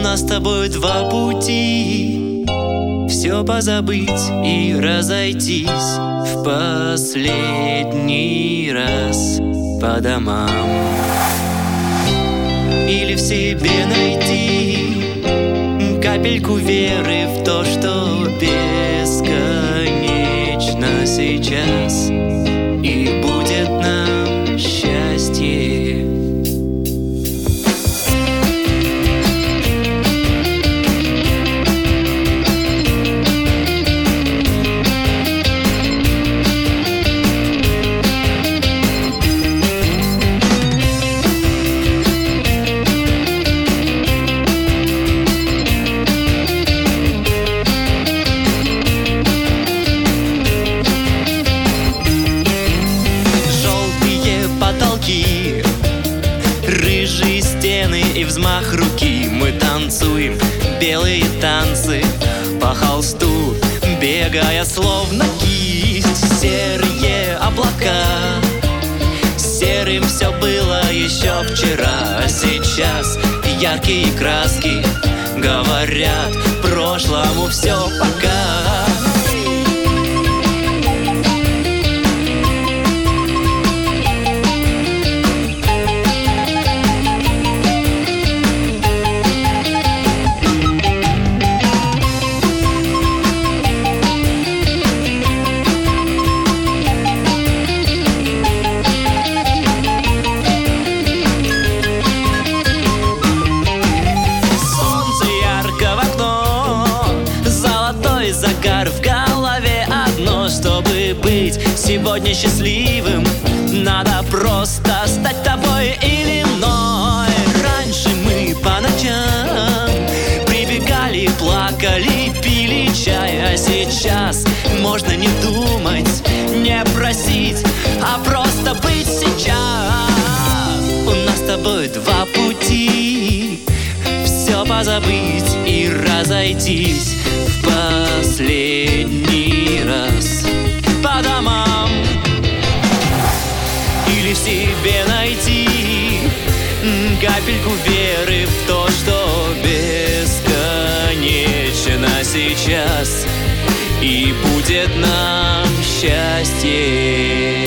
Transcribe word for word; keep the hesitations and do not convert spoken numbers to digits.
нас с тобой два пути: все позабыть и разойтись в последний раз по домам. Или в себе найти капельку веры в то, что бесконечно сейчас, и будет нам счастье. Рыжие стены и взмах руки. Мы танцуем белые танцы по холсту, бегая словно кисть. Серые облака, серым все было еще вчера, а сейчас яркие краски говорят прошлому все пока. Загар в голове одно: чтобы быть сегодня счастливым, надо просто стать тобой или мной. Раньше мы по ночам прибегали, плакали, пили чай, а сейчас можно не думать, не просить, а просто быть сейчас. У нас с тобой два пути: все позабыть и разойтись в последний раз по домам. Или в себе найти капельку веры в то, что бесконечно сейчас, и будет нам счастье.